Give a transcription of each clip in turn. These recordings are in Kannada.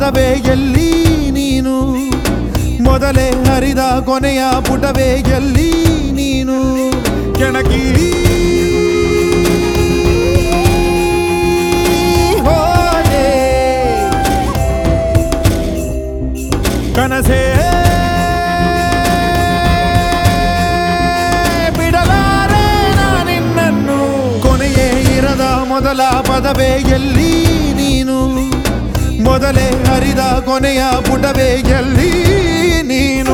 ಪದವೇ ಎಲ್ಲಿ ನೀನು ಮೊದಲೇ ಹರಿದ ಕೊನೆಯ ಪುಟವೇ ಎಲ್ಲಿ ನೀನು ಕೆಣಕಿ ಹೋದೆ ಕನಸೇ ಬಿಡಲಾರೆ ನಾನಿನ್ನನ್ನು ಕೊನೆಯೇ ಇರದ ಮೊದಲ ಪದವೇ ಎಲ್ಲಿ ನೀನು ಮೊದಲೇ ಹರಿದ ಕೊನೆಯ ಪುಟವೇ ಎಲ್ಲಿ ನೀನು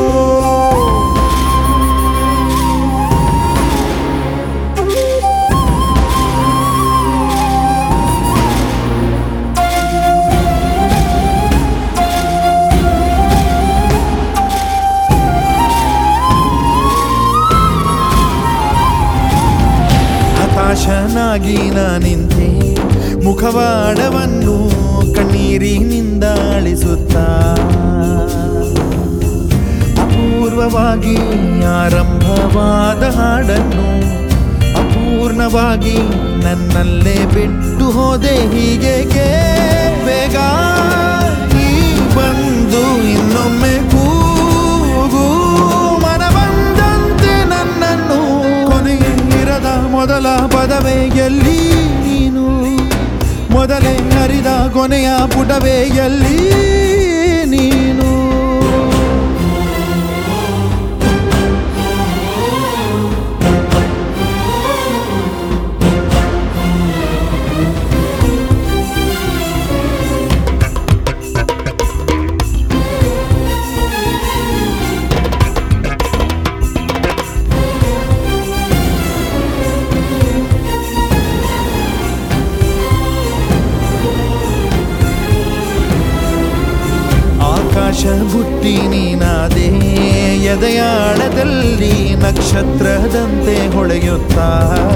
ಹತಾಶನಾಗಿ ನಾನಿಂತೆ ಮುಖವಾಡವನ್ನು ಕಣ್ಣೀರಿನಿಂದ ಅಳಿಸುತ್ತಾ ಅಪೂರ್ವವಾಗಿ ಆರಂಭವಾದ ಹಾಡನ್ನು ಅಪೂರ್ಣವಾಗಿ ನನ್ನಲ್ಲೇ ಬಿಟ್ಟು ಹೋದೆ ಹೀಗೇಕೆ ಬೇಗ ನೀ ಬಂದು ಇನ್ನೊಮ್ಮೆ ಕೂಗು ಮನ ಬಂದಂತೆ ನನ್ನನ್ನು ಕೊನೆಗೆ ಇರದ ಮೊದಲ ಪದವೇ ಎಲ್ಲಿ ನೀನು ಮೊದಲೇ ಹರಿದ ಕೊನೆಯ ಪುಟವೇ ಎಲ್ಲಿ ನೀನು ಆಕಾಶ ಬುಟ್ಟಿ ನೀನಾದೆ ಎದೆಯಾಳದಲ್ಲಿ ನಕ್ಷತ್ರದಂತೆ ಹೊಳೆಯುತ್ತಾ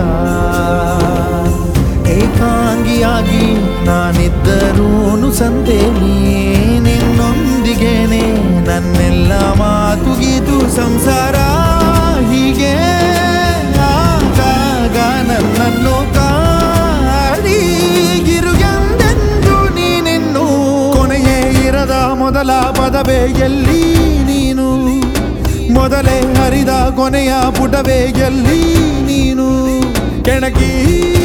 ಏಕಾಂಗಿಯಾಗಿ ನಾನಿದ್ದರೂನು ಸಂತೆ ನಿನ್ನೊಂದಿಗೇನೆ ನನ್ನೆಲ್ಲ ಮಾತುಗಿದು ಸಂಸಾರ ಹೀಗೆ ಆಗಾಗ ನನ್ನನ್ನು ಕಾಡಿಗಿರುಗೆಂದೆಂದು ನೀನಿನ್ನು ಕೊನೆಯೇ ಇರದ ಮೊದಲ ಪದವೇ ಎಲ್ಲಿ ನೀನು ಮೊದಲೇ ಹರಿದ ಕೊನೆಯ ಪುಟವೇ ಎಲ್ಲಿ ನೀನು ಕೆಣಕಿ